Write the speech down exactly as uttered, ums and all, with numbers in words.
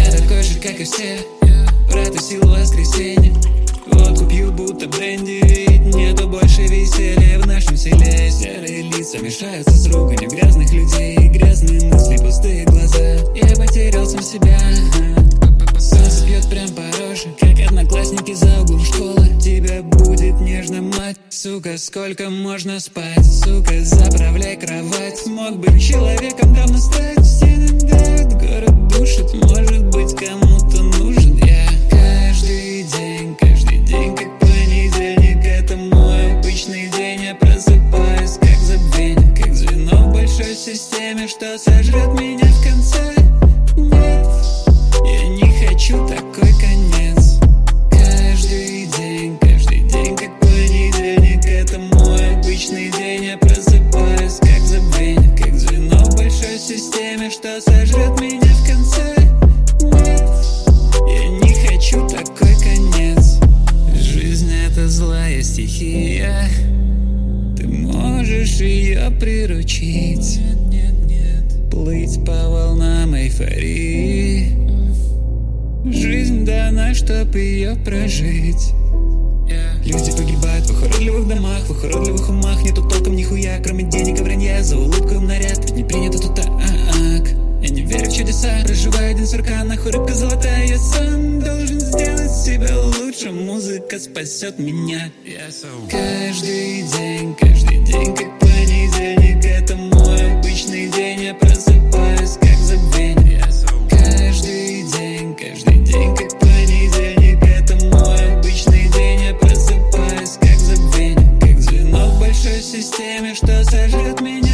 Я такой же, как и все, протусил в воскресенье. Водку пью, будто бренди, ведь нету больше веселья в нашем селе. Серые лица мешаются с руганью грязных людей, грязные мысли, пустые глаза. Я потерял сам себя. Солнце бьет прям по роже, как одноклассники за углом школы. Тебя будет нежно, мать. Сука, сколько можно спать? Сука, заправляй кровать. Смог бы человеком давно стать. Стены давят, город душит. Может быть, кому-то нужен я. Каждый день, каждый день, как понедельник. Это мой обычный день. Я просыпаюсь, как забвение, как звено в большой системе, что сожрет меня в конце. Нет, я не хочу такой конец. Каждый день, каждый день, как понедельник. Это мой обычный день. Я просыпаюсь, как забвение, как звено в большой системе, что сожрет меня в конце. Нет, я не хочу такой конец. Жизнь — это злая стихия. Ты можешь ее приручить, плыть по волнам эйфории. Жизнь дана, чтоб ее прожить. Люди погибают в их уродливых домах, в их уродливых умах. Нету толком нихуя, кроме денег и вранья. За улыбку им наряд, ведь не принято тут а-ак. Я не верю в чудеса, проживаю один сурка, нахуй рыбка золотая. Я сам должен сделать себя лучше. Музыка спасет меня. Каждый день, каждый день, как понедельник. Это мой обычный день. Я просыпаюсь, как забвение. Каждый день, каждый день, как понедельник. Это мой обычный день. Я просыпаюсь, как забвение, как звено в большой системе, что сожрет меня.